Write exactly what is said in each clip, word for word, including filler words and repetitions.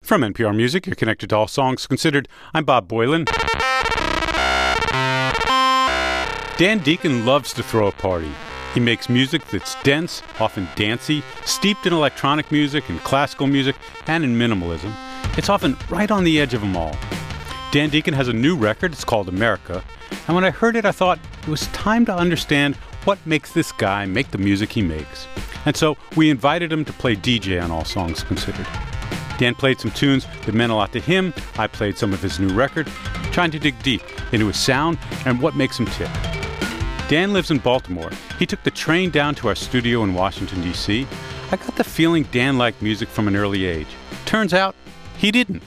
From N P R Music, you're connected to All Songs Considered. I'm Bob Boilen. Dan Deacon loves to throw a party. He makes music that's dense, often dancey, steeped in electronic music and classical music, and in minimalism. It's often right on the edge of them all. Dan Deacon has a new record. It's called America. And when I heard it, I thought it was time to understand what makes this guy make the music he makes. And so we invited him to play D J on All Songs Considered. Dan played some tunes that meant a lot to him. I played some of his new record, trying to dig deep into his sound and what makes him tick. Dan lives in Baltimore. He took the train down to our studio in Washington, D C I got the feeling Dan liked music from an early age. Turns out, he didn't.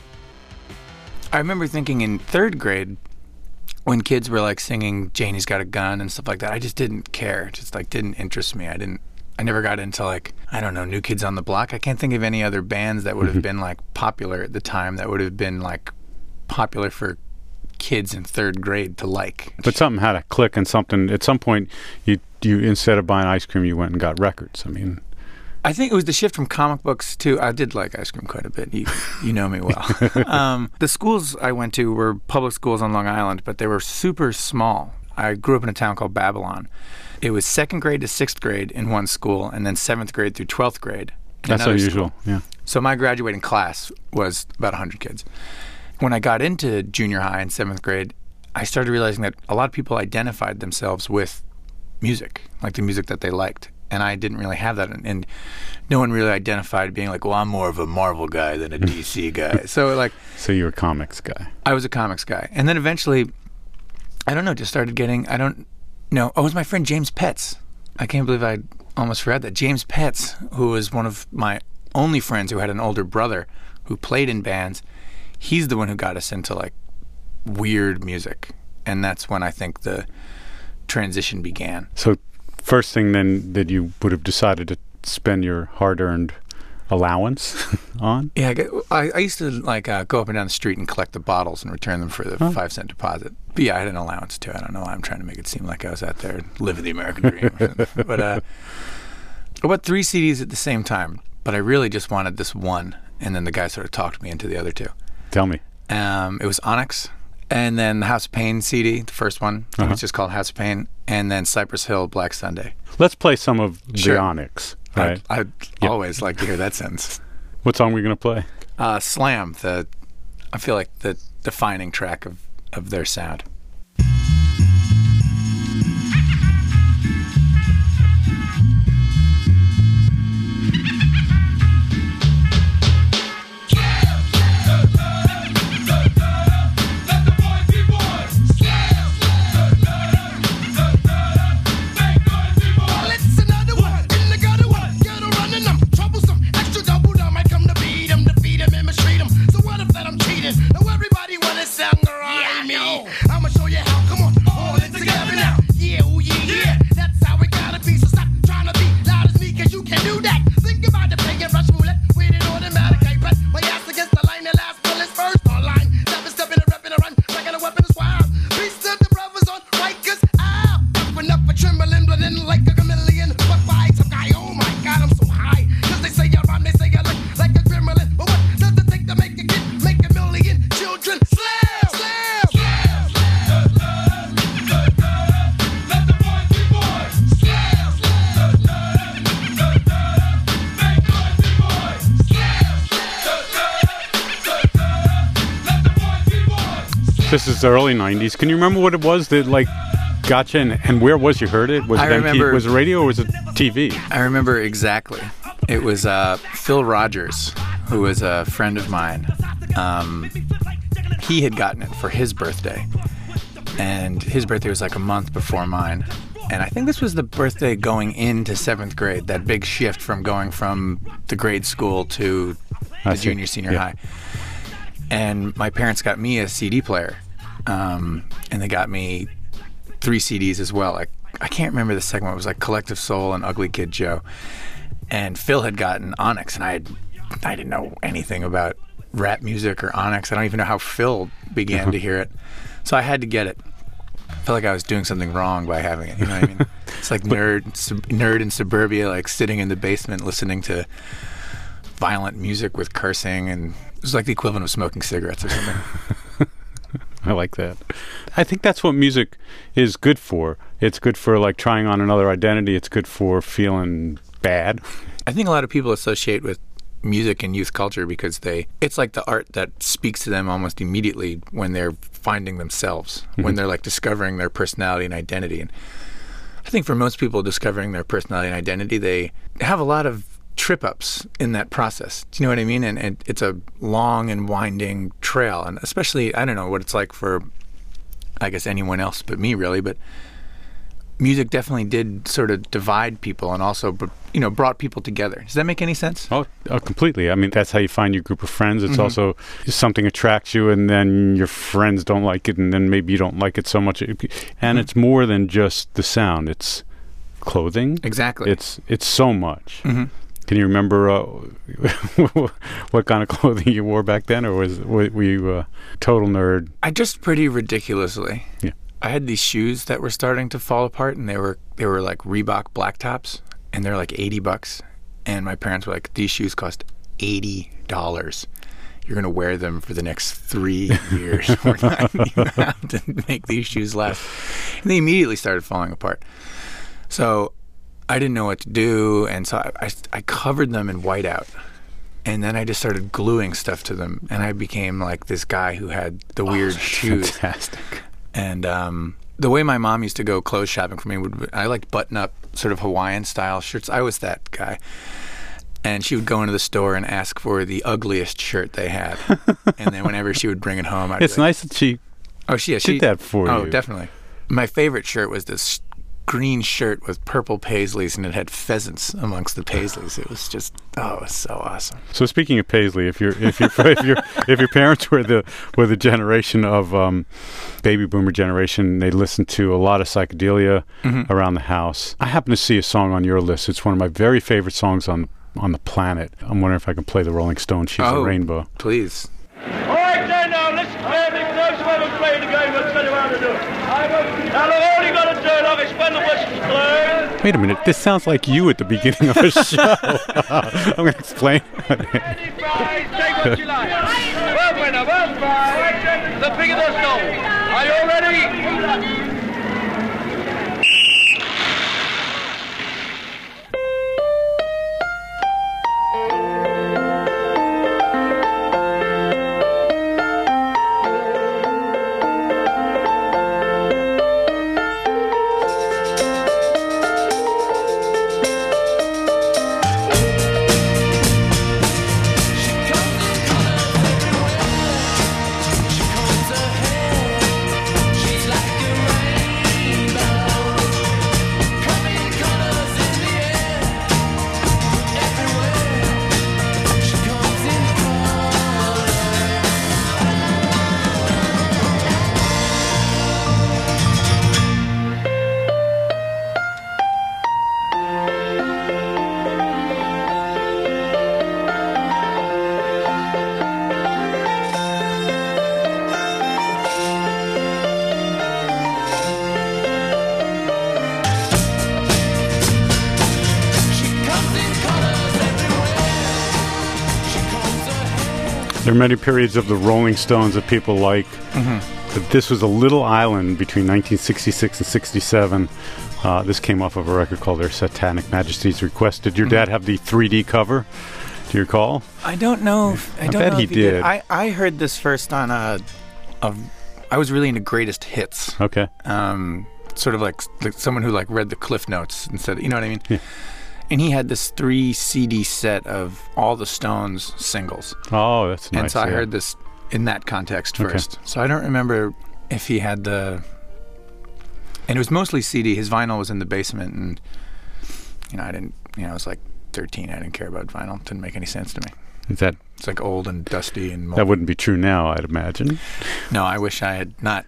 I remember thinking in third grade, when kids were like singing Janie's Got a Gun and stuff like that, I just didn't care. It just like didn't interest me. I didn't. I never got into like, I don't know, New Kids on the Block. I can't think of any other bands that would have been like popular at the time that would have been like popular for kids in third grade to like. But something had to click, and something at some point you you instead of buying ice cream, you went and got records. I mean, I think it was the shift from comic books to, I did like ice cream quite a bit. You, you know me well. um, the schools I went to were public schools on Long Island, but they were super small. I grew up in a town called Babylon. It was second grade to sixth grade in one school, and then seventh grade through twelfth grade. That's unusual, school. Yeah. So my graduating class was about one hundred kids. When I got into junior high in seventh grade, I started realizing that a lot of people identified themselves with music, like the music that they liked. And I didn't really have that. And, and no one really identified being like, well, I'm more of a Marvel guy than a D C guy. So like... So you were a comics guy. I was a comics guy. And then eventually, I don't know, just started getting, I don't know. Oh, it was my friend James Petz. I can't believe I almost forgot that. James Petz, who was one of my only friends who had an older brother who played in bands, he's the one who got us into like weird music. And that's when I think the transition began. So first thing then that you would have decided to spend your hard-earned allowance on? Yeah, I, I used to like uh, go up and down the street and collect the bottles and return them for the huh? five cent deposit. But yeah, I had an allowance too. I don't know why I'm trying to make it seem like I was out there living the American dream. But uh, I bought three C Ds at the same time, but I really just wanted this one. And then the guy sort of talked me into the other two. Tell me. Um, it was Onyx, and then the House of Pain C D, the first one. Uh-huh. It was just called House of Pain. And then Cypress Hill, Black Sunday. Let's play some of sure. the Onyx. Right? I'd, I'd yep. always like to hear that sentence. What song are we going to play? Uh, Slam, the I feel like the defining track of, of their sound. This is the early nineties. Can you remember what it was that like got you, and, and where was you heard it? Was I it remember, M T V, was it radio or was it T V? I remember exactly. It was uh, Phil Rogers, who was a friend of mine. Um, he had gotten it for his birthday, and his birthday was like a month before mine. And I think this was the birthday going into seventh grade, that big shift from going from the grade school to the junior, senior yeah. high. And my parents got me a C D player, um, and they got me three C Ds as well. Like, I can't remember the second one. It was like Collective Soul and Ugly Kid Joe. And Phil had gotten Onyx, and I had, I didn't know anything about rap music or Onyx. I don't even know how Phil began to hear it. So I had to get it. I felt like I was doing something wrong by having it. You know what I mean? It's like nerd, sub, nerd in suburbia, like sitting in the basement listening to violent music with cursing and was like the equivalent of smoking cigarettes or something. I like that. I think that's what music is good for. It's good for like trying on another identity. It's good for feeling bad. I think a lot of people associate with music and youth culture because they it's like the art that speaks to them almost immediately when they're finding themselves, mm-hmm. when they're like discovering their personality and identity. And I think for most people discovering their personality and identity, they have a lot of trip-ups in that process. Do you know what I mean? And, and it's a long and winding trail. And especially, I don't know what it's like for, I guess, anyone else but me, really. But music definitely did sort of divide people and also, you know, brought people together. Does that make any sense? Oh, oh completely. I mean, that's how you find your group of friends. It's mm-hmm. also something attracts you, and then your friends don't like it, and then maybe you don't like it so much. And mm-hmm. it's more than just the sound. It's clothing. Exactly. It's it's so much. Mm-hmm. Can you remember uh, what kind of clothing you wore back then, or was were you a total nerd? I dressed pretty ridiculously. Yeah. I had these shoes that were starting to fall apart, and they were they were like Reebok black tops, and they're like eighty bucks. And my parents were like, "These shoes cost eighty dollars. You're gonna wear them for the next three years. We're not even have to make these shoes last." And they immediately started falling apart. So I didn't know what to do, and so I, I, I covered them in whiteout, and then I just started gluing stuff to them, and I became like this guy who had the weird oh, shoes. Fantastic. And um, the way my mom used to go clothes shopping for me, would I liked button-up sort of Hawaiian-style shirts. I was that guy. And she would go into the store and ask for the ugliest shirt they had. And then whenever she would bring it home, I'd It's be like, nice that she oh, she, yeah, did she, that for oh, you. Oh, definitely. My favorite shirt was this green shirt with purple paisleys, and it had pheasants amongst the paisleys. It was just, oh, it was so awesome. So speaking of paisley, if you're if you if your if your parents were the were the generation of um, baby boomer generation, they listened to a lot of psychedelia mm-hmm. around the house. I happen to see a song on your list. It's one of my very favorite songs on on the planet. I'm wondering if I can play the Rolling Stones' "She's oh, a Rainbow." Please. All right, then, now, listen clearly. For those who haven't played the game, I'll tell you how to do it. Now, look, all you got to do, look, is when the whistle's blown. Wait a minute. This sounds like you at the beginning of a show. I'm going to explain. Ready, fries, take what you like. Well, winner, well, fries. The bigger the stone. Are you all ready? There are many periods of the Rolling Stones that people like. Mm-hmm. But this was a little island between nineteen sixty-six and sixty-seven. Uh, this came off of a record called Their Satanic Majesty's Request. Did your mm-hmm. dad have the three D cover? Do you recall? I don't know. If, I, I don't bet know he if he did. did. I, I heard this first on a, a. I was really into greatest hits. Okay. Um, sort of like, like someone who like read the Cliff Notes instead. You know what I mean? Yeah. And he had this three C D set of all the Stones singles. Oh, that's nice. And so I yeah. heard this in that context Okay. first. So I don't remember if he had the... And it was mostly C D. His vinyl was in the basement, and, you know, I didn't... You know, I was like thirteen. I didn't care about vinyl. It didn't make any sense to me. Is that... It's like old and dusty and... Moldy. That wouldn't be true now, I'd imagine. No, I wish I had not...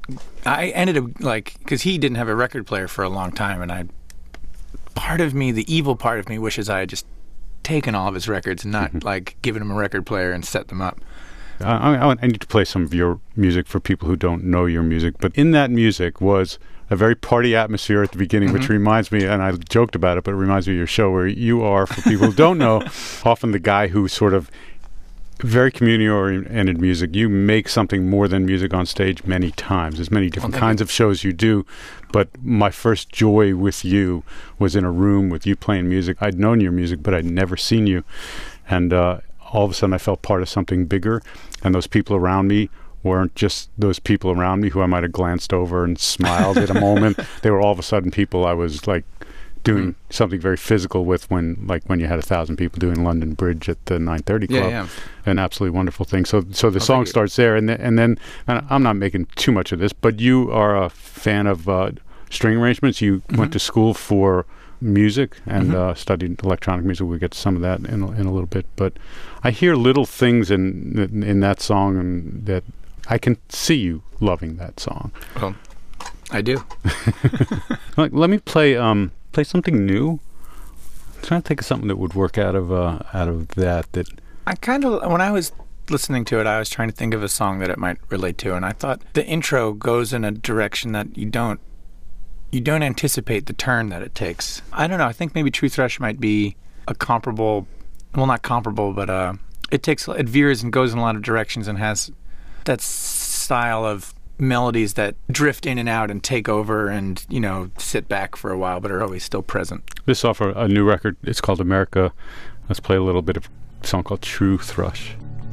I ended up, like... Because he didn't have a record player for a long time, and I... Part of me, the evil part of me, wishes I had just taken all of his records and not, Mm-hmm. like, given him a record player and set them up. I, I, I need to play some of your music for people who don't know your music. But in that music was a very party atmosphere at the beginning, Mm-hmm. which reminds me, and I joked about it, but it reminds me of your show where you are, for people who don't know, often the guy who sort of very community-oriented music. You make something more than music on stage many times. There's many different well, kinds you. of shows you do, but my first joy with you was in a room with you playing music. I'd known your music, but I'd never seen you. And uh, all of a sudden I felt part of something bigger, and those people around me weren't just those people around me who I might have glanced over and smiled at a moment. They were all of a sudden people I was like doing mm. something very physical with, when like when you had a thousand people doing London Bridge at the nine thirty Club. Yeah, yeah. An absolutely wonderful thing. So so the oh, song starts there, and, th- and then and I'm not making too much of this, but you are a fan of uh, string arrangements. You mm-hmm. went to school for music and mm-hmm. uh, studied electronic music. We'll get to some of that in a, in a little bit. But I hear little things in, in, in that song, and that I can see you loving that song. Well, I do. Like, let me play... Um, play something new. I'm trying to think of something that would work out of uh, out of that. That I kind of, when I was listening to it, I was trying to think of a song that it might relate to, and I thought the intro goes in a direction that you don't you don't anticipate the turn that it takes. I don't know. I think maybe True Thrush might be a comparable, well, not comparable, but uh, it takes it veers and goes in a lot of directions and has that style of melodies that drift in and out and take over and, you know, sit back for a while but are always still present. This is off a, a new record. It's called America. Let's play a little bit of a song called True Thrush.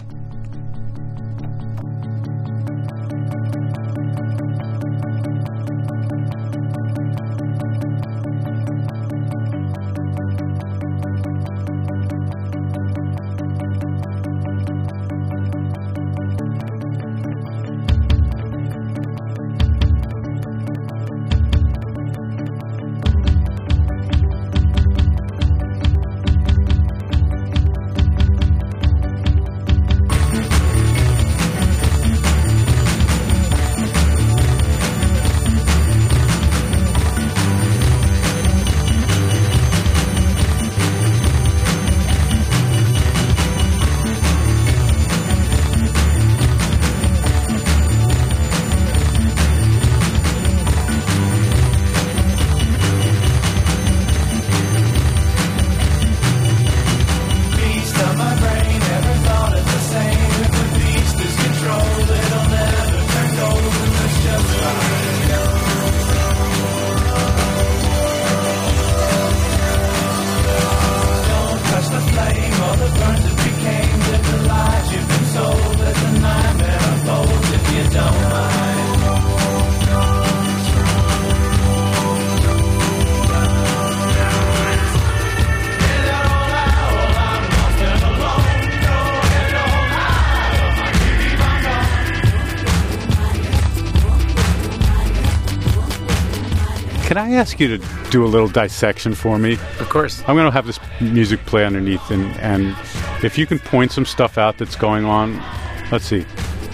Can I ask you to do a little dissection for me? Of course. I'm going to have this music play underneath, and, and if you can point some stuff out that's going on, let's see.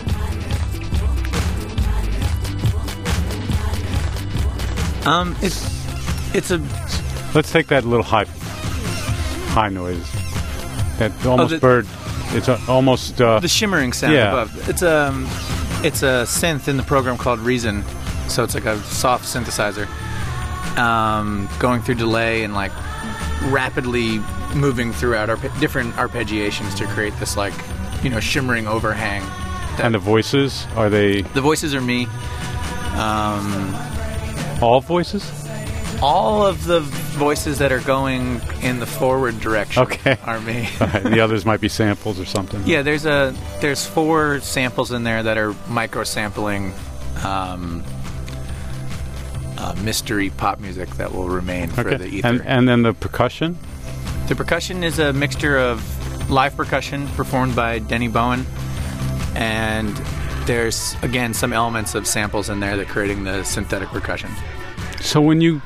Um, it's it's a. Let's take that little high high noise. That almost oh, the, bird. It's a, almost uh, the shimmering sound yeah. above. It's a it's a synth in the program called Reason, so it's like a soft synthesizer, um, going through delay and like rapidly moving throughout arpe- different arpeggiations to create this like you know shimmering overhang. And the voices, are they? The voices are me. Um, all voices? All of the voices that are going in the forward direction okay. are me. Right. The others might be samples or something. Yeah, there's a there's four samples in there that are micro sampling um, uh, mystery pop music that will remain okay. for the ether. And, and then the percussion? The percussion is a mixture of live percussion performed by Denny Bowen, and there's again some elements of samples in there that are creating the synthetic percussion. So when you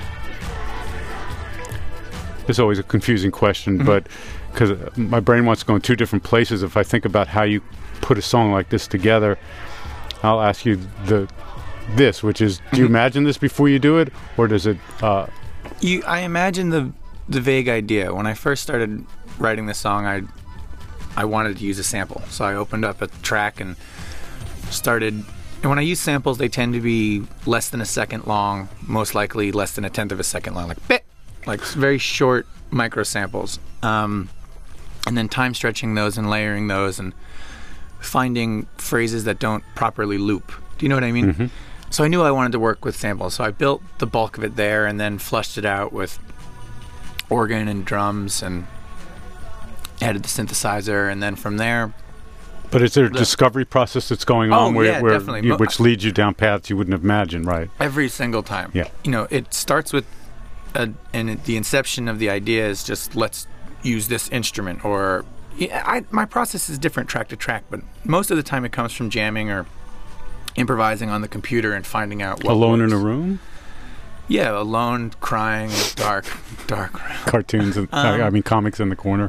It's always a confusing question, mm-hmm. but because my brain wants to go in two different places. If I think about how you put a song like this together, I'll ask you the this, which is, do you imagine this before you do it, or does it? Uh, you, I imagine the the vague idea. When I first started writing this song, I I wanted to use a sample, so I opened up a track and started. And when I use samples, they tend to be less than a second long, most likely less than a tenth of a second long, like bit. Like very short micro samples. Um, and then time stretching those and layering those and finding phrases that don't properly loop. Do you know what I mean? Mm-hmm. So I knew I wanted to work with samples. So I built the bulk of it there and then flushed it out with organ and drums and added the synthesizer. And then from there... But is there a the, discovery process that's going oh, on where, yeah, where definitely. you, which leads you down paths you wouldn't have imagined, right? Every single time. Yeah. You know, it starts with... A, and it, the inception of the idea is just, let's use this instrument or... Yeah, I, my process is different track to track, but most of the time it comes from jamming or improvising on the computer and finding out what Alone works. in a room? Yeah, alone, crying, dark, dark. Cartoons, and Um, I mean comics in the corner.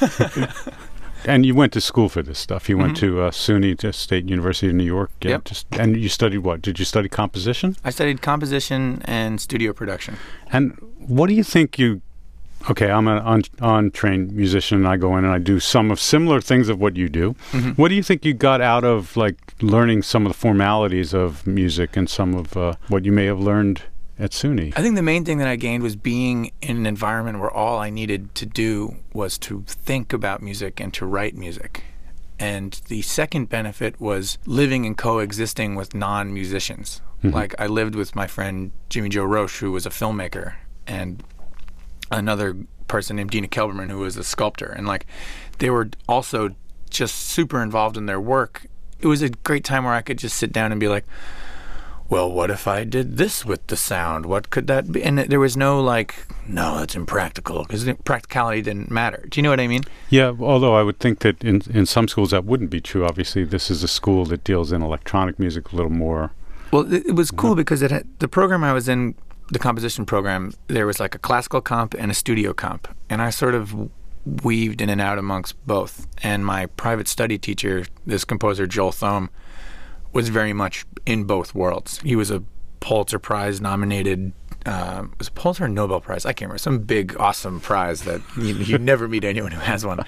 And you went to school for this stuff. You went Mm-hmm. to uh, SUNY, to State University of New York. Yeah, Yep. Just, and you studied what? Did you study composition? I studied composition and studio production. And what do you think you... Okay, I'm an un, untrained musician, and I go in and I do some of similar things of what you do. Mm-hmm. What do you think you got out of, like, learning some of the formalities of music and some of uh, what you may have learned at SUNY? I think the main thing that I gained was being in an environment where all I needed to do was to think about music and to write music. And the second benefit was living and coexisting with non-musicians. Mm-hmm. Like, I lived with my friend Jimmy Joe Roche, who was a filmmaker, and another person named Dina Kelberman, who was a sculptor. And, like, they were also just super involved in their work. It was a great time where I could just sit down and be like, well, what if I did this with the sound? What could that be? And there was no, like, no, that's impractical, because practicality didn't matter. Do you know what I mean? Yeah, although I would think that in, in some schools that wouldn't be true. Obviously, this is a school that deals in electronic music a little more. Well, it, it was cool because it had, the program I was in, the composition program, there was like a classical comp and a studio comp. And I sort of weaved in and out amongst both. And my private study teacher, this composer, Joel Thome, was very much in both worlds. He was a Pulitzer Prize nominated, uh, was it Pulitzer or Nobel Prize? I can't remember. Some big, awesome prize that you, you never meet anyone who has one.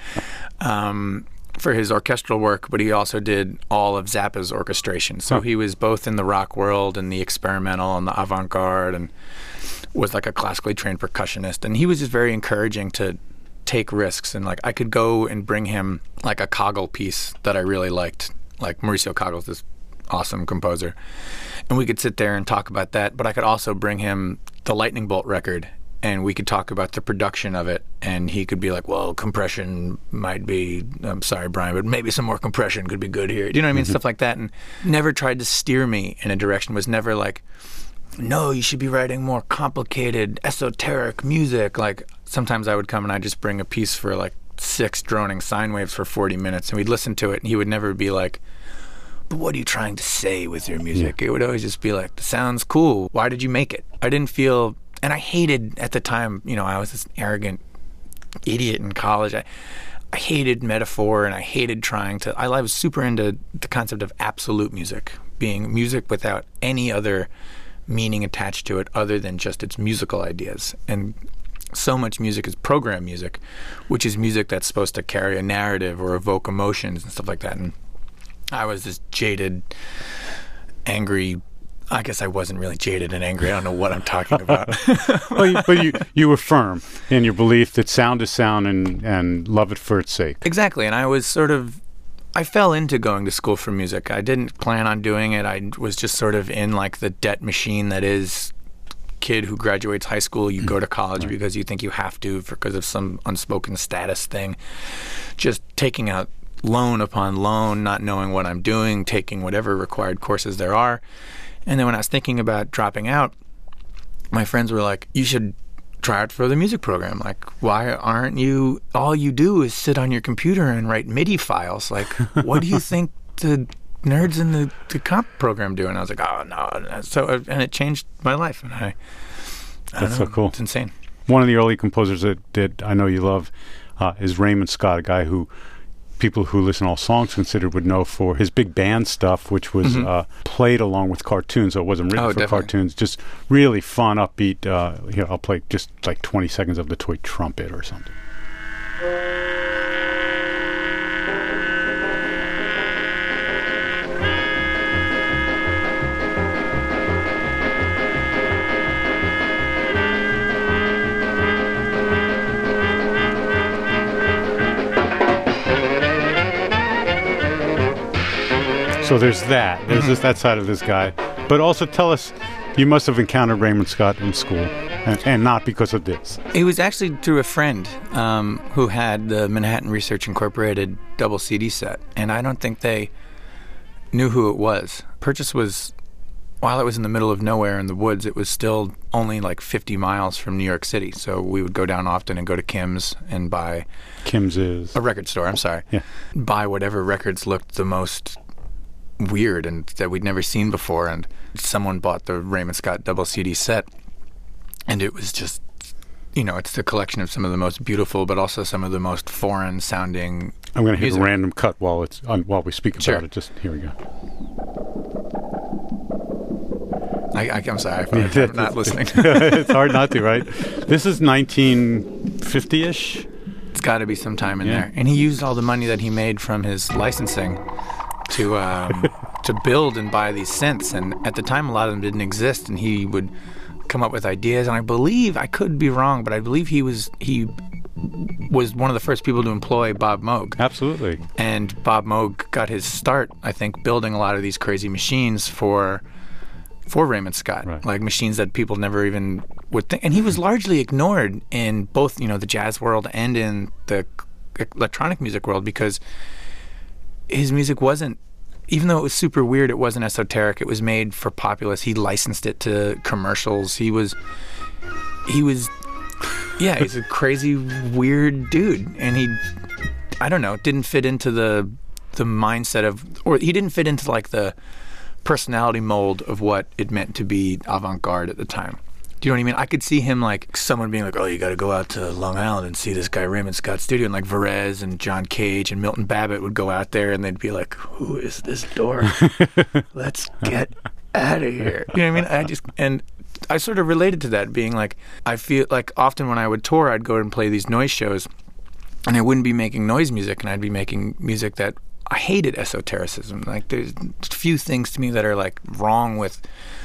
Um, for his orchestral work, but he also did all of Zappa's orchestration. So he was both in the rock world and the experimental and the avant-garde, and was like a classically trained percussionist. And he was just very encouraging to take risks. And like I could go and bring him like a Kagel piece that I really liked, like Mauricio Kagel's this awesome composer, and we could sit there and talk about that. But I could also bring him the Lightning Bolt record, and we could talk about the production of it, and he could be like, well, compression might be, I'm sorry, Brian, but maybe some more compression could be good here. Do you know what I mean? Mm-hmm. Stuff like that. And never tried to steer me in a direction, was never like, no, you should be writing more complicated, esoteric music. Like sometimes I would come and I'd just bring a piece for like six droning sine waves for forty minutes, and we'd listen to it, and he would never be like, but what are you trying to say with your music? Yeah. It would always just be like, the sound's cool. Why did you make it? I didn't feel... And I hated, at the time, you know, I was this arrogant idiot in college. I, I hated metaphor, and I hated trying to... I, I was super into the concept of absolute music, being music without any other meaning attached to it other than just its musical ideas. And so much music is program music, which is music that's supposed to carry a narrative or evoke emotions and stuff like that. And I was this jaded, angry... I guess I wasn't really jaded and angry. I don't know what I'm talking about. Well, you, but you, you were firm in your belief that sound is sound, and, and love it for its sake. Exactly. And I was sort of, I fell into going to school for music. I didn't plan on doing it. I was just sort of in like the debt machine that is kid who graduates high school. You go to college right. because you think you have to because of some unspoken status thing. Just taking out loan upon loan, not knowing what I'm doing, taking whatever required courses there are. And then when I was thinking about dropping out, my friends were like, you should try out for the music program. Like, why aren't you, all you do is sit on your computer and write MIDI files. Like, what do you think the nerds in the, the comp program do? And I was like, oh, no. So, and it changed my life. And I, I That's don't know, so cool. It's insane. One of the early composers that, that I know you love uh, is Raymond Scott, a guy who people who listen to all songs considered would know for his big band stuff, which was mm-hmm. uh, played along with cartoons, so it wasn't written oh, for definitely. cartoons. Just really fun, upbeat. Uh, here, I'll play just like twenty seconds of the toy trumpet or something. So there's that. There's Mm-hmm. just that side of this guy. But also tell us, you must have encountered Raymond Scott in school, and, and not because of this. It was actually through a friend um, who had the Manhattan Research Incorporated double C D set, and I don't think they knew who it was. Purchase was, while it was in the middle of nowhere in the woods, it was still only like fifty miles from New York City. So we would go down often and go to Kim's and buy Kim's is a record store. I'm sorry, Yeah. buy whatever records looked the most weird and that we'd never seen before. And someone bought the Raymond Scott double C D set, and it was just, you know, it's the collection of some of the most beautiful, but also some of the most foreign sounding. I'm going to hit music. a random cut while it's on, while we speak about Sure. it. Just here we go. I, I, I'm sorry, I'm not listening. It's hard not to, right? This is nineteen fifty-ish. It's got to be some time in Yeah. there. And he used all the money that he made from his licensing to um, to build and buy these synths. And at the time, a lot of them didn't exist. And he would come up with ideas. And I believe, I could be wrong, but I believe he was he was one of the first people to employ Bob Moog. Absolutely. And Bob Moog got his start, I think, building a lot of these crazy machines for for Raymond Scott, Right. like machines that people never even would think. And he was largely ignored in both, you know, the jazz world and in the electronic music world, because his music wasn't, even though it was super weird, it wasn't esoteric. It was made for populace. He licensed it to commercials. He was, he was, yeah, he's a crazy, weird dude. And he, I don't know, didn't fit into the the mindset of, or he didn't fit into like the personality mold of what it meant to be avant-garde at the time. Do you know what I mean? I could see him like someone being like, oh, you got to go out to Long Island and see this guy Raymond Scott studio. And like Varese and John Cage and Milton Babbitt would go out there and they'd be like, who is this dork? Let's get out of here. You know what I mean? I just, and I sort of related to that, being like, I feel like often when I would tour, I'd go and play these noise shows and I wouldn't be making noise music, and I'd be making music that I hated esotericism. Like, there's few things to me that are like wrong with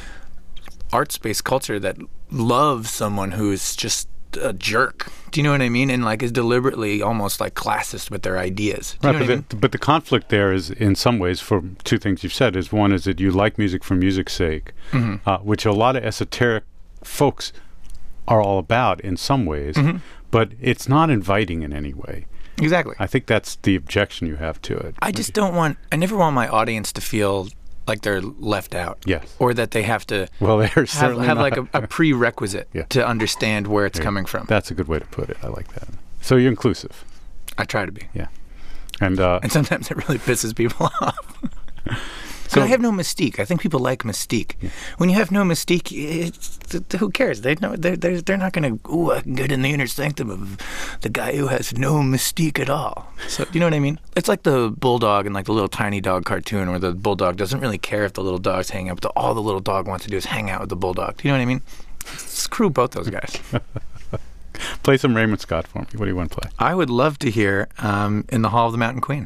arts-based culture that loves someone who's just a jerk. Do you know what I mean? And like is deliberately almost like classist with their ideas. Do you Right, know but, what I mean? the, but the conflict there is, in some ways, for two things you've said, is one is that you like music for music's sake, Mm-hmm. uh, which a lot of esoteric folks are all about in some ways, Mm-hmm. but it's not inviting in any way. Exactly. I think that's the objection you have to it. I just don't want, I never want my audience to feel like they're left out. Yes. Or that they have to Well, they're have, certainly have not. like a, a prerequisite Yeah. to understand where it's Yeah. coming from. That's a good way to put it. I like that. So you're inclusive. I try to be. Yeah. And, uh, And sometimes it really pisses people off. So- So I have no mystique. I think people like mystique. When you have no mystique, it's, th- who cares? They know they're they're, they're not going to. Ooh, I can get in the inner sanctum of the guy who has no mystique at all. So do you know what I mean? It's like the bulldog and like the little tiny dog cartoon, where the bulldog doesn't really care if the little dog's hanging out, but all the little dog wants to do is hang out with the bulldog. Do you know what I mean? Screw both those guys. play some Raymond Scott for me. What do you want to play? I would love to hear um, In the Hall of the Mountain Queen.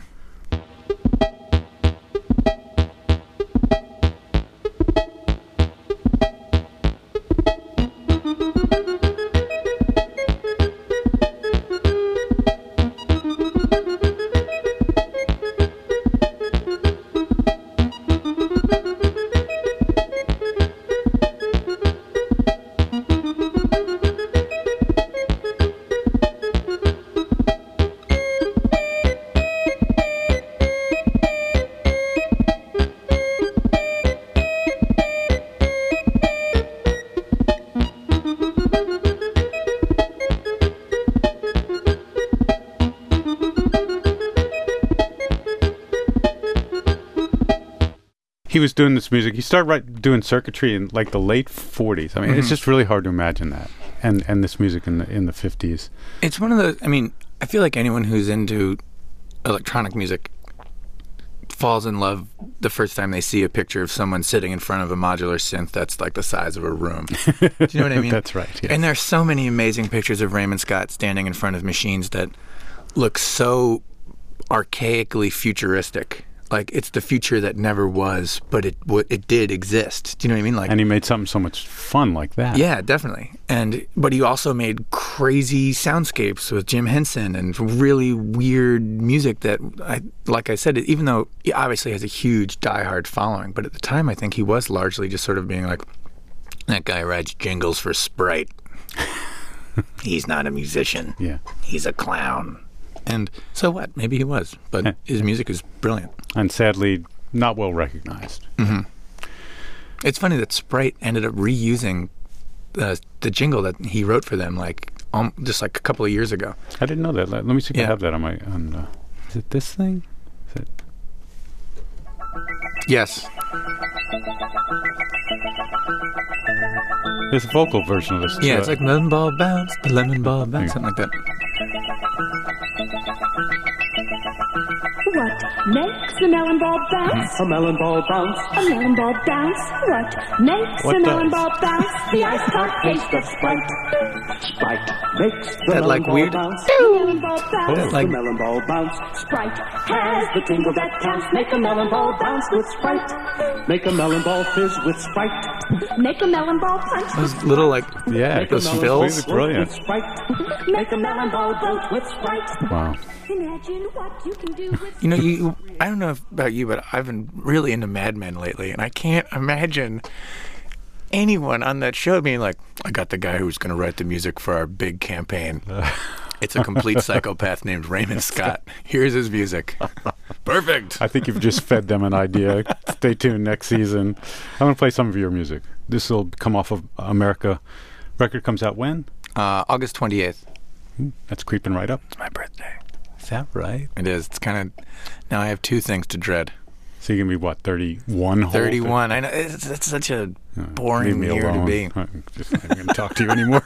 He was doing this music. He started right, doing circuitry in like the late forties. I mean, Mm-hmm. it's just really hard to imagine that. And and this music in the in the fifties. It's one of the, I mean, I feel like anyone who's into electronic music falls in love the first time they see a picture of someone sitting in front of a modular synth that's like the size of a room. Do you know what I mean? That's right. Yes. And there's so many amazing pictures of Raymond Scott standing in front of machines that look so archaically futuristic. like it's the future that never was, but it w- it did exist. Do you know what I mean? Like, and he made something so much fun like that. Yeah, definitely. And but he also made crazy soundscapes with Jim Henson and really weird music that, I, like I said, even though he obviously has a huge diehard following, but at the time I think he was largely just sort of being like, that guy writes jingles for Sprite. He's not a musician. Yeah. He's a clown. And so what? Maybe he was, but Yeah. his music is brilliant. And sadly, not well recognized. Mm-hmm. It's funny that Sprite ended up reusing the the jingle that he wrote for them, like um, just like a couple of years ago. I didn't know that. Let, let me see if I Yeah. have that on my. On, uh, is it this thing? Is it? Yes. There's a vocal version of this. Yeah, too. it's like lemon ball bounce, the lemon ball bounce, something like that. What makes a melon ball bounce? A melon ball bounce. A melon ball bounce. What makes What a melon does? ball bounce? The ice hot taste of Sprite. Sprite makes the That, melon like, ball weird- bounce. The melon ball bounce. Makes like- the melon ball bounce. Sprite has the tingle that counts. Make a melon ball bounce with Sprite. Make a melon ball fizz with Sprite. Make a melon ball punch. Those little like Yeah, Make a those melon fills. float Brilliant. with Sprite. Make a melon ball boat with Sprite. Wow. Imagine what you can do with You know, you. I don't know if, about you, but I've been really into Mad Men lately, and I can't imagine anyone on that show being like, "I got the guy who's going to write the music for our big campaign. It's a complete psychopath named Raymond Scott. Here's his music. Perfect." I think you've just fed them an idea. Stay tuned next season. I'm going to play some of your music. This will come off of America. Record comes out when? Uh, August twenty-eighth. That's creeping right up. It's my birthday. Is that right? It is. It's kind of. Now I have two things to dread. So you're going to be, what, thirty-one? whole? thirty-one. I know. It's, it's such a Uh, boring leave me year alone. to be. I'm just not going to talk to you anymore.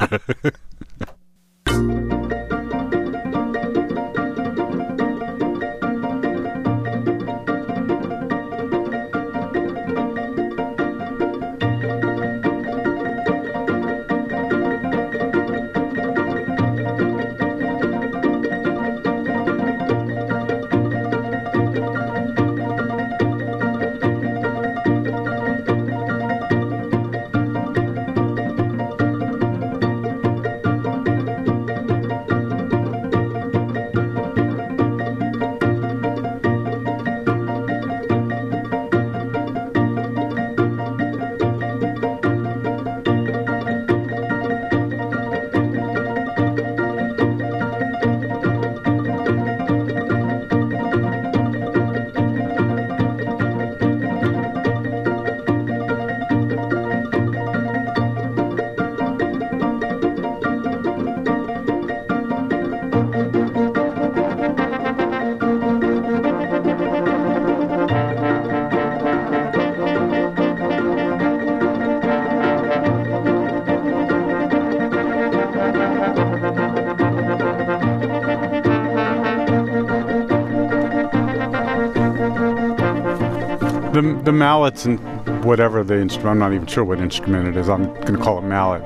The, the mallets and whatever the instrument, I'm not even sure what instrument it is. I'm going to call it mallet.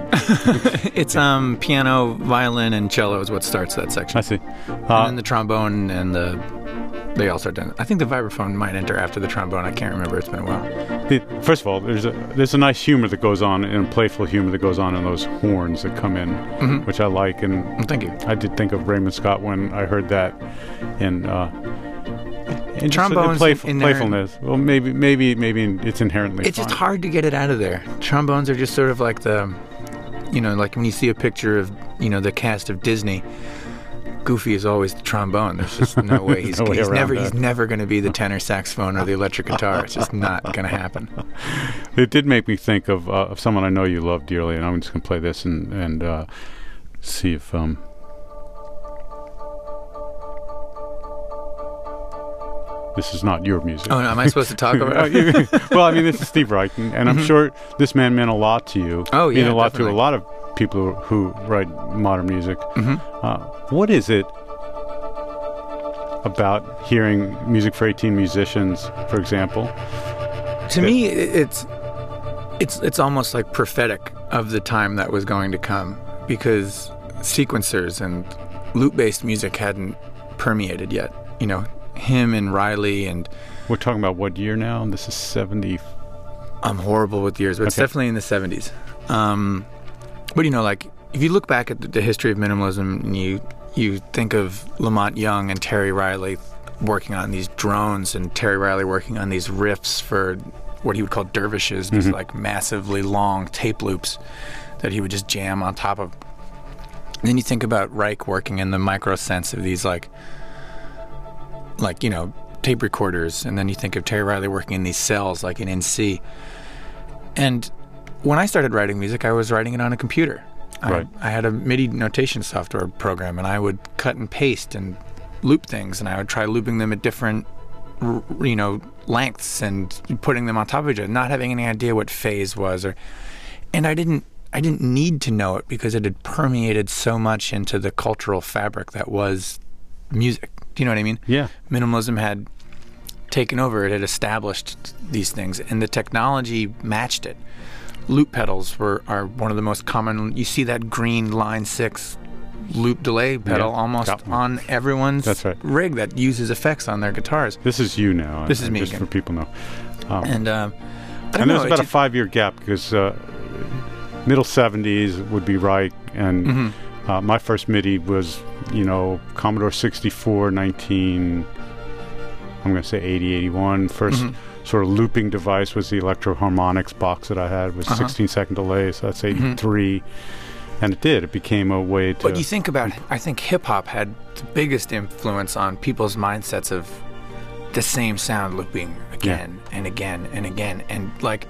It's um piano, violin, and cello is what starts that section. I see. and Uh, then the trombone and the they all start doing it. I think the vibraphone might enter after the trombone. I can't remember. It's been a while. the, first of all, there's a there's a nice humor that goes on, and a playful humor that goes on in those horns that come in, Mhm. which I like. And Well, thank you. I did think of Raymond Scott when I heard that. And uh, and just the Trombones playful, in there- playfulness. Well, maybe maybe maybe it's inherently. It's just fun. hard to get it out of there. Trombones are just sort of like the, you know, like when you see a picture of, you know, the cast of Disney. Goofy is always the trombone. There's just no way he's, no way he's around never that. he's never going to be the tenor saxophone or the electric guitar. It's just not going to happen. It did make me think of uh, of someone I know you love dearly, and I'm just going to play this and and uh, see if um. This is not your music. Oh no, am I supposed to talk Uh, about? you- well, I mean, this is Steve Reich, and, and I'm sure this man meant a lot to you. Oh, yeah, mean a lot definitely. to a lot of people who, who write modern music. Mhm. Uh, what is it about hearing music for eighteen musicians, for example? To me, it- it's it's it's almost like prophetic of the time that was going to come, because sequencers and loop-based music hadn't permeated yet. You know, him and Riley, and We're talking about what year now? This is seventy. I'm horrible with years, but it's Okay. definitely in the seventies. Um, but you know, like if you look back at the, the history of minimalism, and you you think of Lamont Young and Terry Riley working on these drones, and Terry Riley working on these riffs for what he would call dervishes, these Mm-hmm. like massively long tape loops that he would just jam on top of. And then you think about Reich working in the micro sense of these like, like you know, tape recorders, and then you think of Terry Riley working in these cells like in N C. And when I started writing music, I was writing it on a computer. Right. I, I had a MIDI notation software program, and I would cut and paste and loop things, and I would try looping them at different, r- you know, lengths and putting them on top of each other, not having any idea what phase was, or, and I didn't, I didn't need to know it because it had permeated so much into the cultural fabric that was music. Do you know what I mean? Yeah. Minimalism had taken over. It had established these things, and the technology matched it. Loop pedals were are one of the most common. You see that green Line six loop delay pedal Yeah, almost got one. on everyone's That's right. rig that uses effects on their guitars. This is you now. This uh, is me Just again. for people know. Um, And uh, I don't and know. there's about it a five-year gap because uh, middle seventies would be Reich, and Mm-hmm. uh, my first MIDI was, you know, Commodore sixty-four, nineteen, I'm going to say eighty, eighty-one. First Mm-hmm. sort of looping device was the Electro Harmonics box that I had with Uh-huh. sixteen-second delay, so that's eighty-three. And it did. It became a way to... But you think about, I think hip hop had the biggest influence on people's mindsets of the same sound looping again and again and again. And like,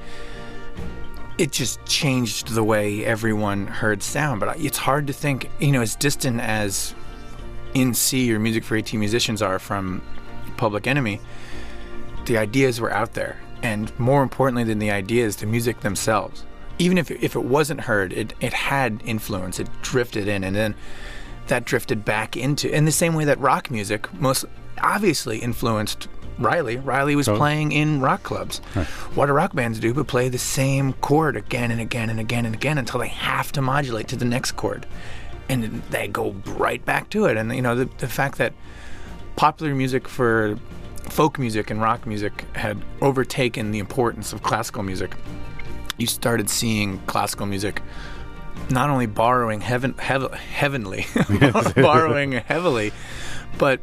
it just changed the way everyone heard sound. But it's hard to think, you know, as distant as N C or Music for AT musicians are from Public Enemy, the ideas were out there. And more importantly than the ideas, the music themselves. Even if if it wasn't heard, it, it had influence. It drifted in, and then that drifted back into, in the same way that rock music most obviously influenced Riley. Riley was Totally. playing in rock clubs. Right. What do rock bands do but play the same chord again and again and again and again until they have to modulate to the next chord. And then they go right back to it. And, you know, the, the fact that popular music for folk music and rock music had overtaken the importance of classical music, you started seeing classical music not only borrowing heaven, heav- heavenly, borrowing heavily, but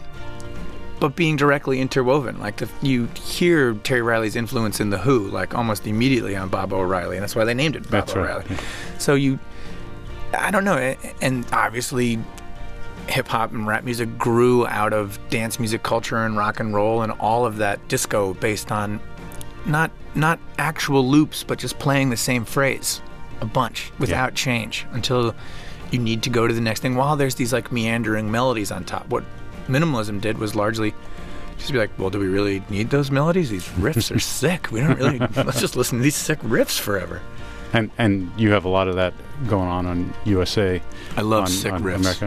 but being directly interwoven. Like the, you hear Terry Riley's influence in The Who, like almost immediately on Bob O'Reilly, and that's why they named it Bob That's right. O'Reilly. So you, I don't know, and obviously hip hop and rap music grew out of dance music culture and rock and roll and all of that disco based on not not actual loops, but just playing the same phrase a bunch without change until you need to go to the next thing, while there's these like meandering melodies on top. What minimalism did was largely just be like, well, do we really need those melodies? These riffs are sick. We don't really, let's just listen to these sick riffs forever. And and you have a lot of that going on on U S A. I love on, sick on riffs. America.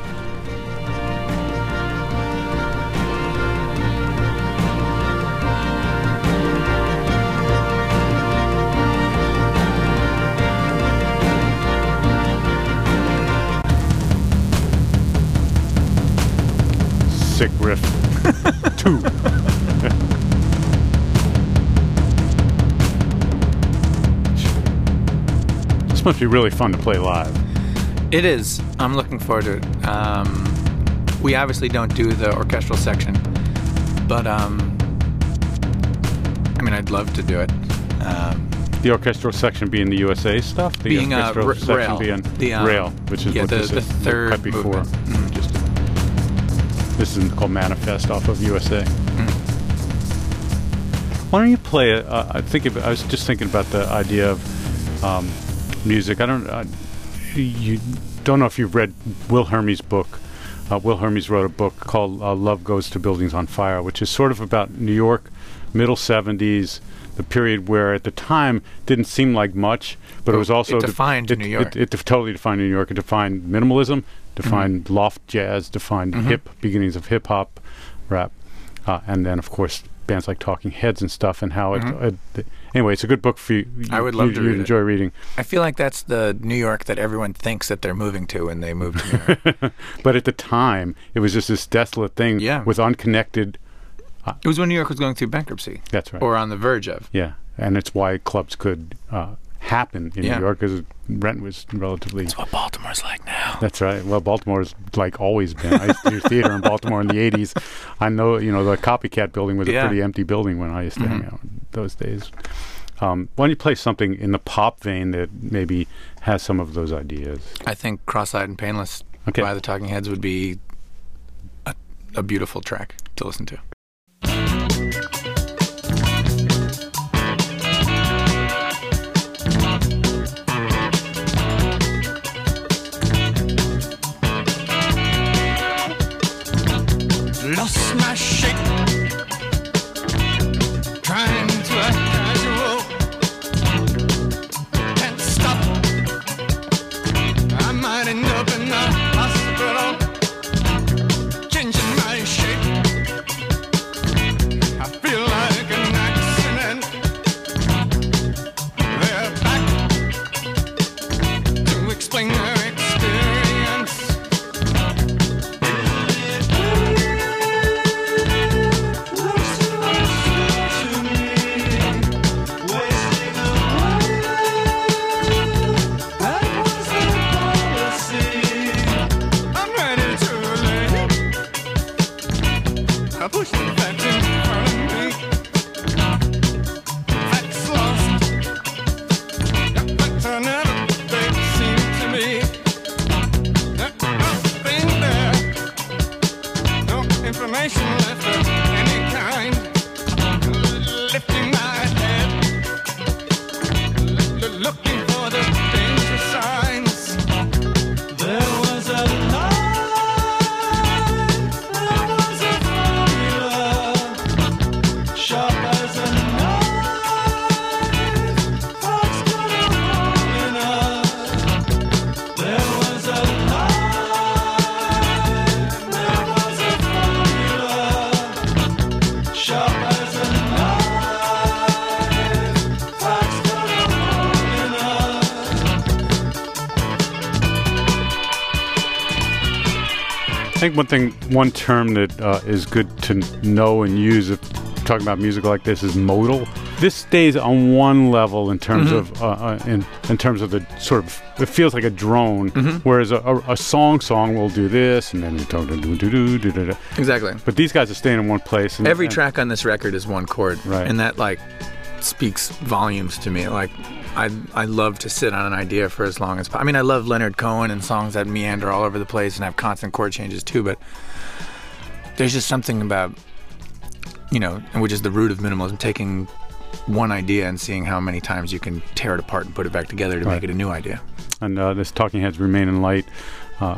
Sick riff. Two. This must be really fun to play live. It is. I'm looking forward to it. Um, we obviously don't do the orchestral section, but um, I mean, I'd love to do it. Um, The orchestral section being the U S A stuff? The Being, uh, orchestral r- section rail. being The, um, rail, which is yeah, what the- this the is. third cut before. movement. Mhm. Just, this is called Manifest off of U S A. Mm. Why don't you play it? Uh, I think of, I was just thinking about the idea of um, music. I don't. Uh, you don't know if you've read Will Hermes' book. Uh, Will Hermes wrote a book called uh, "Love Goes to Buildings on Fire," which is sort of about New York, middle seventies, the period where at the time didn't seem like much, but it was also It defined it, New York. It, it, it totally defined New York. It defined minimalism, defined Mm-hmm. loft jazz, defined hip beginnings of hip hop, rap, uh, and then of course bands like Talking Heads and stuff, and how Mhm. it, it. Anyway, it's a good book for you. you I would love you, to you'd read it. enjoy reading. I feel like that's the New York that everyone thinks that they're moving to when they move to New York. But at the time, it was just this desolate thing Yeah. with unconnected. It was when New York was going through bankruptcy. That's right. Or on the verge of. Yeah, and it's why clubs could uh, happen in Yeah. New York because rent was relatively. That's what Baltimore's like now. That's right. Well, Baltimore's like always been. I used to do theater in Baltimore in the eighties. I know, you know, the Copycat building was Yeah. a pretty empty building when I used to hang Mhm. out those days. Um, why don't you play something in the pop vein that maybe has some of those ideas? I think Cross-Eyed and Painless Okay. by the Talking Heads would be a, a beautiful track to listen to. Lost my shape, trying to act casual, can't stop. I might end up in the hospital, changing my shape. I feel like an accident. They're back to explain their experience. I'm ready to leave. I push the facts in front of me. Facts lost. Facts are never they seem to me. Nothing there. No information left of any kind. Lifting my head. L- looking for the danger signs. There was a line, there was a formula, sharp as a knife, thoughts got a hole in us. There was a line, there was a formula, sharp as a knife, thoughts got a hole in us. I think one thing, one term that uh, is good to know and use if talking about music like this is modal. This stays on one level in terms Mhm. of uh, uh, in in terms of the sort of it feels like a drone, Mhm. whereas a, a, a song song will do this and then it do do do do do do. Exactly. But these guys are staying in one place. And, Every and- track on this record is one chord, Right. and that like speaks volumes to me. Like, I I love to sit on an idea for as long as po- I mean, I love Leonard Cohen and songs that meander all over the place and have constant chord changes too. But there's just something about, you know, which is the root of minimalism, taking one idea and seeing how many times you can tear it apart and put it back together to Right. make it a new idea. and uh, this Talking Heads Remain in Light. Uh,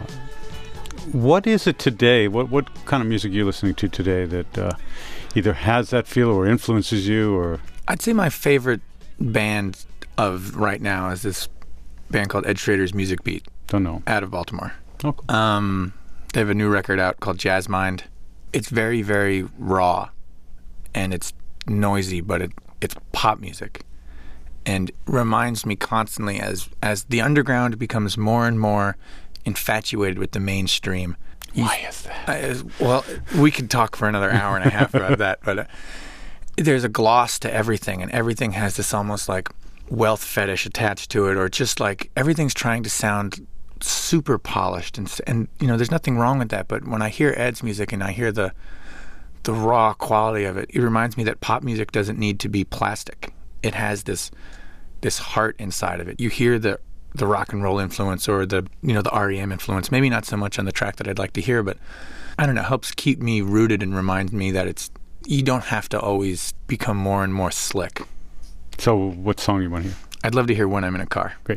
what is it today? What what kind of music are you listening to today that uh, either has that feel or influences you? Or I'd say my favorite band of right now is this band called Ed Schrader's Music Beat don't know. out of Baltimore. Oh, cool. Um, they have a new record out called Jazz Mind. It's very, very raw, and it's noisy, but it, it's pop music, and reminds me constantly as as the underground becomes more and more infatuated with the mainstream. Why is that? Uh, well, we could talk for another hour and a half about that, but uh, there's a gloss to everything, and everything has this almost like wealth fetish attached to it, or just like everything's trying to sound super polished, and and you know, there's nothing wrong with that. But when I hear Ed's music and I hear the the raw quality of it, it reminds me that pop music doesn't need to be plastic. It has this this heart inside of it. You hear the the rock and roll influence or the you know the R E M influence. Maybe not so much on the track that I'd like to hear, but I don't know, helps keep me rooted and reminds me that it's you don't have to always become more and more slick. So, what song you want to hear? I'd love to hear When I'm in a Car. Great.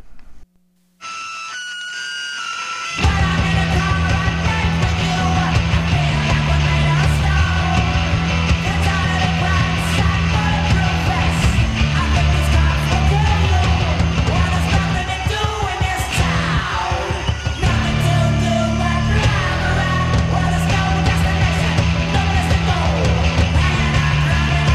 What is no destination? No place to go. Hanging out, drowning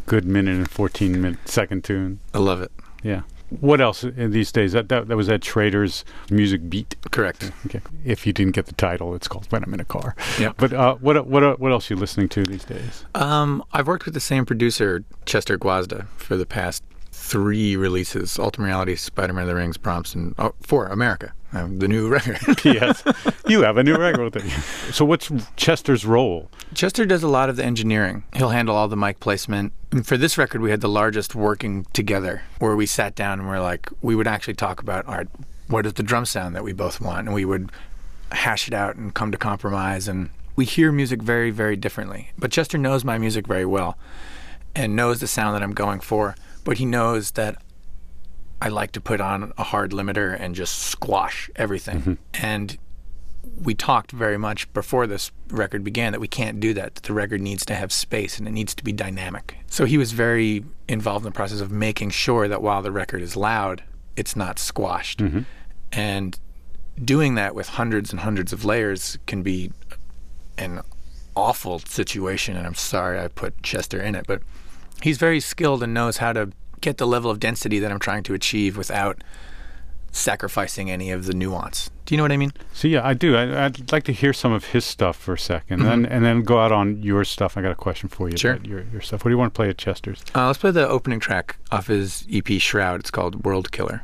good minute and fourteen minute second tune. I love it. Yeah. What else in these days? That, that that was Ed Schrader's Music Beat. Correct. Okay. If you didn't get the title, it's called When I'm in a Car. Yep. But uh, what what what else are you listening to these days? Um, I've worked with the same producer, Chester Guazda, for the past three releases: Ultimate Reality, Spider-Man of the Rings, Prompts, and oh, for America, um, the new record. Yes. You have a new record with it. So what's Chester's role? Chester does a lot of the engineering. He'll handle all the mic placement. And for this record, we had the largest working together, where we sat down and we're like, we would actually talk about, all right, what is the drum sound that we both want? And we would hash it out and come to compromise. And we hear music very, very differently. But Chester knows my music very well and knows the sound that I'm going for. But he knows that I like to put on a hard limiter and just squash everything. Mm-hmm. And we talked very much before this record began that we can't do that, that the record needs to have space and it needs to be dynamic. So he was very involved in the process of making sure that while the record is loud, it's not squashed. Mm-hmm. And doing that with hundreds and hundreds of layers can be an awful situation, and I'm sorry I put Chester in it, but he's very skilled and knows how to get the level of density that I'm trying to achieve without sacrificing any of the nuance. Do you know what I mean? So yeah, I do. I, I'd like to hear some of his stuff for a second, Mm-hmm. and, and then go out on your stuff. I got a question for you Sure. about your, your stuff. What do you want to play at Chester's? Uh, let's play the opening track off his E P Shroud. It's called World Killer.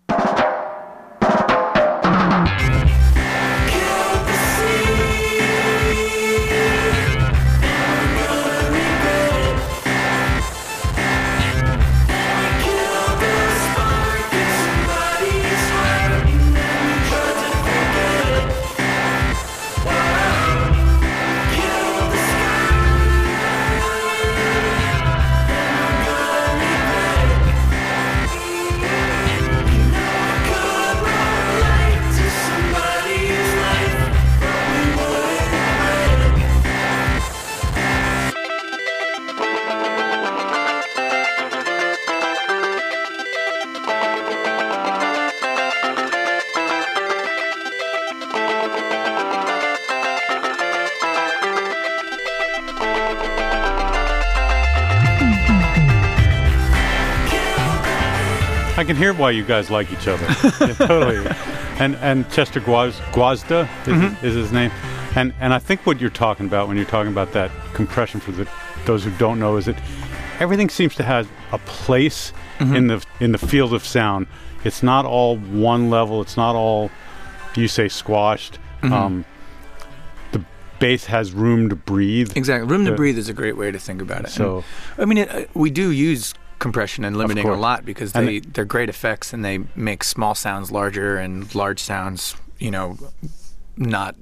I can hear why you guys like each other. Yeah, totally. And and Chester Guaz, Guazda is, Mm-hmm. is his name. And and I think what you're talking about when you're talking about that compression, for the, those who don't know, is that everything seems to have a place Mm-hmm. in the in the field of sound. It's not all one level. It's not all, you say, squashed. Mm-hmm. Um, the bass has room to breathe. Exactly. Room to Yeah. breathe is a great way to think about it. So- And, I mean, it, uh, we do use compression and limiting a course. lot because And they, they're great effects, and they make small sounds larger and large sounds, you know, not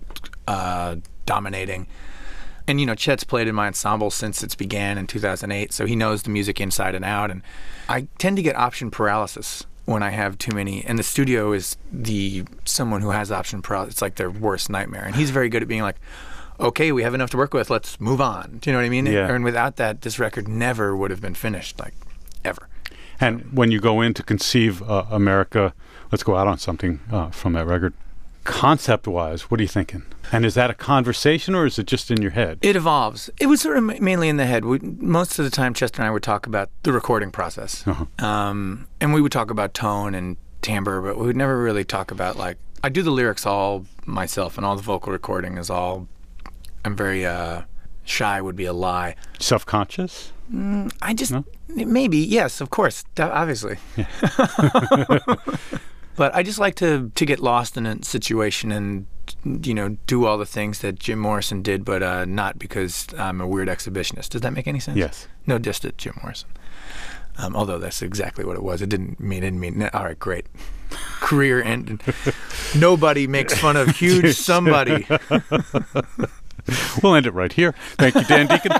uh, dominating. And, you know, Chet's played in my ensemble since it began in two thousand eight, so he knows the music inside and out. And I tend to get option paralysis when I have too many. And the studio is the someone who has option paralysis. It's like their worst nightmare. And he's very good at being like, okay, we have enough to work with. Let's move on. Do you know what I mean? Yeah. And without that, this record never would have been finished, like, ever. And when you go in to conceive uh, America, let's go out on something uh, from that record. Concept-wise, what are you thinking? And is that a conversation, or is it just in your head? It evolves. It was sort of ma- mainly in the head. We, most of the time, Chester and I would talk about the recording process. Uh-huh. Um, and we would talk about tone and timbre, but we would never really talk about, like, I do the lyrics all myself, and all the vocal recording is all, I'm very uh, shy would be a lie. Self-conscious? I just, No? maybe, yes, of course, d- obviously. But I just like to, to get lost in a situation and, you know, do all the things that Jim Morrison did, but uh, not because I'm a weird exhibitionist. Does that make any sense? Yes. No diss to Jim Morrison. Um, although that's exactly what it was. It didn't mean, it didn't mean, all right, great. Career ended. Nobody makes fun of huge somebody. We'll end it right here. Thank you, Dan Deacon.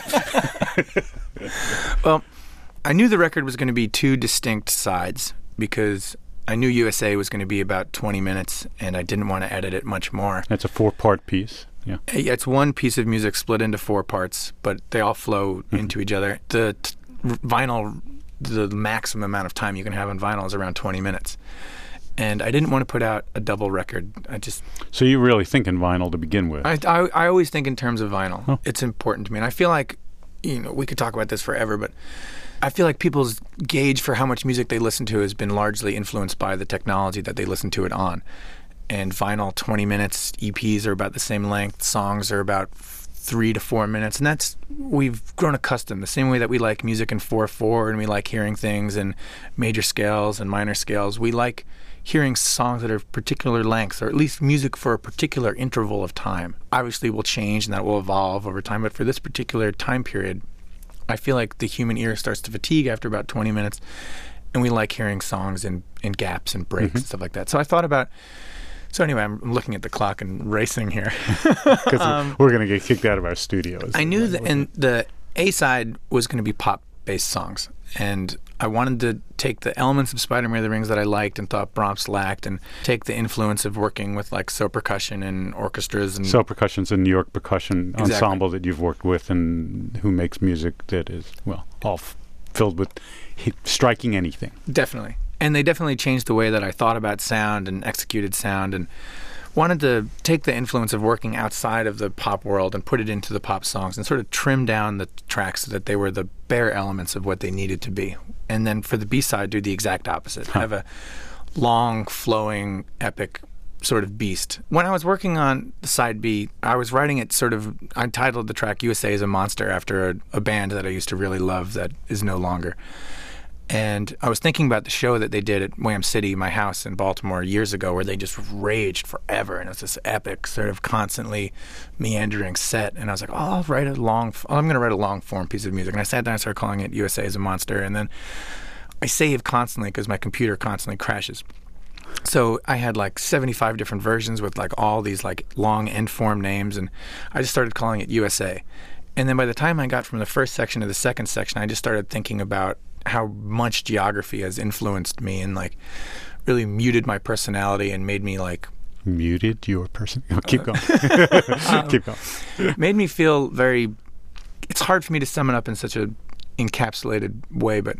Well, I knew the record was going to be two distinct sides because I knew U S A was going to be about twenty minutes, and I didn't want to edit it much more. That's a four-part piece. Yeah. It's one piece of music split into four parts, but they all flow mm-hmm. into each other. The t- vinyl, the maximum amount of time you can have on vinyl is around twenty minutes. And I didn't want to put out a double record. I just... So you're really thinking vinyl to begin with? I, I, I always think in terms of vinyl. Oh. It's important to me. And I feel like you know, we could talk about this forever, but I feel like people's gauge for how much music they listen to has been largely influenced by the technology that they listen to it on. And vinyl, twenty minutes, E Ps are about the same length, songs are about three to four minutes, and that's, we've grown accustomed, the same way that we like music in four four and we like hearing things in major scales and minor scales. We like hearing songs that are particular lengths, or at least music for a particular interval of time. Obviously will change and that will evolve over time, but for this particular time period, I feel like the human ear starts to fatigue after about twenty minutes, and we like hearing songs in, in gaps and breaks mm-hmm. and stuff like that. So I thought about, so anyway, I'm looking at the clock and racing here. Because um, we're going to get kicked out of our studios. I knew that, and the A-side was going to be pop-based songs, and I wanted to take the elements of Spider-Man of the Rings that I liked and thought Brahms lacked, and take the influence of working with like So Percussion and orchestras. And So Percussion's a New York percussion exactly. ensemble that you've worked with and who makes music that is, well, all f- filled with hit, striking anything. Definitely. And they definitely changed the way that I thought about sound and executed sound, and wanted to take the influence of working outside of the pop world and put it into the pop songs and sort of trim down the tracks so that they were the bare elements of what they needed to be. And then for the B-side, do the exact opposite. Huh. Have a long, flowing, epic sort of beast. When I was working on the side B, I was writing it sort of, I titled the track U S A is a Monster after a, a band that I used to really love that is no longer. And I was thinking about the show that they did at Wham City, my house in Baltimore, years ago, where they just raged forever. And it was this epic, sort of constantly meandering set. And I was like, oh, I'll write a long, oh, I'm going to write a long form piece of music. And I sat down and started calling it U S A is a Monster. And then I save constantly because my computer constantly crashes. So I had like seventy-five different versions with like all these like long end form names. And I just started calling it U S A. And then by the time I got from the first section to the second section, I just started thinking about how much geography has influenced me and like really muted my personality and made me like muted your person. Oh, keep going. um, keep going. Made me feel very. It's hard for me to sum it up in such a encapsulated way, but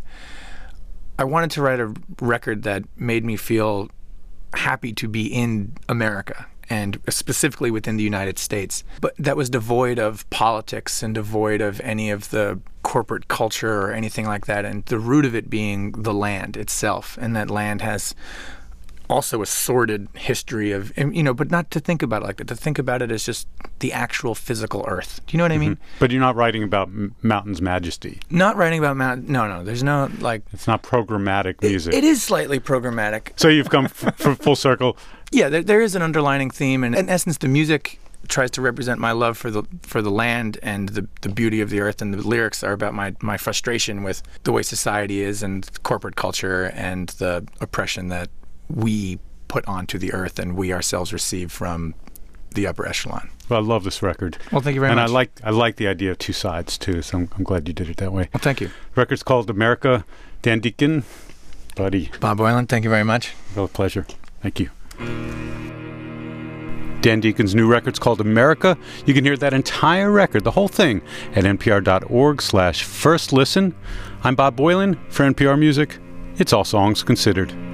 I wanted to write a record that made me feel happy to be in America, and specifically within the United States, but that was devoid of politics and devoid of any of the corporate culture or anything like that, and the root of it being the land itself, and that land has also a sordid history of, you know, but not to think about it like that, to think about it as just the actual physical earth. Do you know what I mean? Mm-hmm. But you're not writing about m- mountain's majesty. Not writing about mountain. No, no. There's no, like... It's not programmatic music. It, it is slightly programmatic. So you've come f- f- full circle. Yeah, there, there is an underlining theme, and in essence, the music tries to represent my love for the for the land and the the beauty of the earth, and the lyrics are about my, my frustration with the way society is and corporate culture and the oppression that we put onto the earth and we ourselves receive from the upper echelon. Well, I love this record. Well, thank you very and much. And I like I like the idea of two sides, too, so I'm, I'm glad you did it that way. Well, thank you. The record's called America. Dan Deacon, buddy. Bob Boilen, thank you very much. Real pleasure. Thank you. Dan Deacon's new record's called America. You can hear that entire record, the whole thing, at npr.org slash first listen. I'm Bob Boilen for N P R Music. It's All Songs Considered.